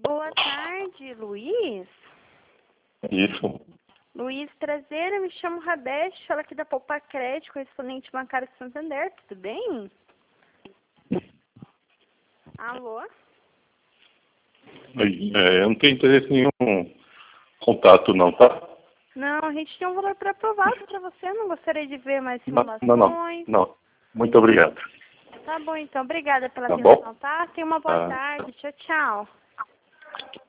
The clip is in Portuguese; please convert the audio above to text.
Boa tarde, Luiz. Isso. Luiz Traseira, me chamo Rabete, falo aqui da Poupa Crédito, correspondente bancário de Santander, tudo bem? Alô? Eu não tenho interesse em nenhum contato não, tá? Não, a gente tem um valor pré-aprovado para você, não gostaria de ver mais simulações. Não. Muito obrigado. Tá bom, então, obrigada pela Tá atenção, bom? tá? Tenha uma boa Tá. tarde, tchau, tchau.